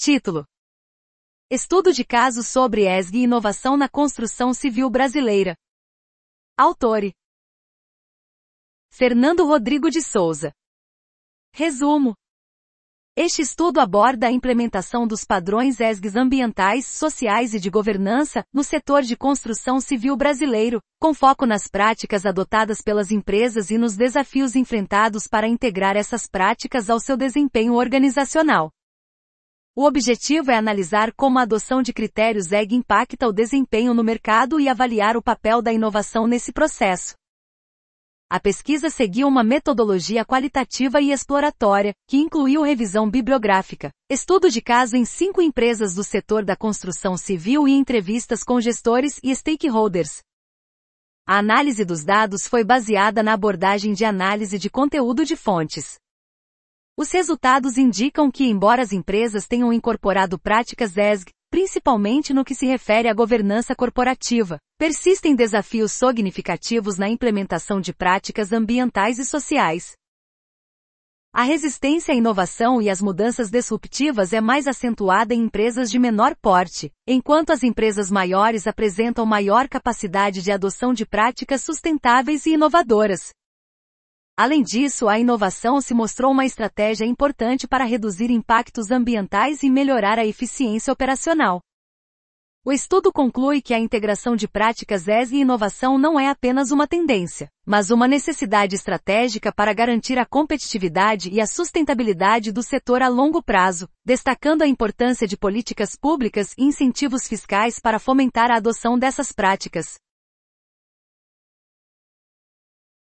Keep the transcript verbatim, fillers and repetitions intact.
Título: Estudo de caso sobre E S G e inovação na construção civil brasileira. Autor: Fernando Rodrigo de Souza. Resumo: este estudo aborda a implementação dos padrões E S Gs ambientais, sociais e de governança no setor de construção civil brasileiro, com foco nas práticas adotadas pelas empresas e nos desafios enfrentados para integrar essas práticas ao seu desempenho organizacional. O objetivo é analisar como a adoção de critérios E S G impacta o desempenho no mercado e avaliar o papel da inovação nesse processo. A pesquisa seguiu uma metodologia qualitativa e exploratória, que incluiu revisão bibliográfica, estudo de caso em cinco empresas do setor da construção civil e entrevistas com gestores e stakeholders. A análise dos dados foi baseada na abordagem de análise de conteúdo de fontes. Os resultados indicam que, embora as empresas tenham incorporado práticas E S G, principalmente no que se refere à governança corporativa, persistem desafios significativos na implementação de práticas ambientais e sociais. A resistência à inovação e às mudanças disruptivas é mais acentuada em empresas de menor porte, enquanto as empresas maiores apresentam maior capacidade de adoção de práticas sustentáveis e inovadoras. Além disso, a inovação se mostrou uma estratégia importante para reduzir impactos ambientais e melhorar a eficiência operacional. O estudo conclui que a integração de práticas E S G e inovação não é apenas uma tendência, mas uma necessidade estratégica para garantir a competitividade e a sustentabilidade do setor a longo prazo, destacando a importância de políticas públicas e incentivos fiscais para fomentar a adoção dessas práticas.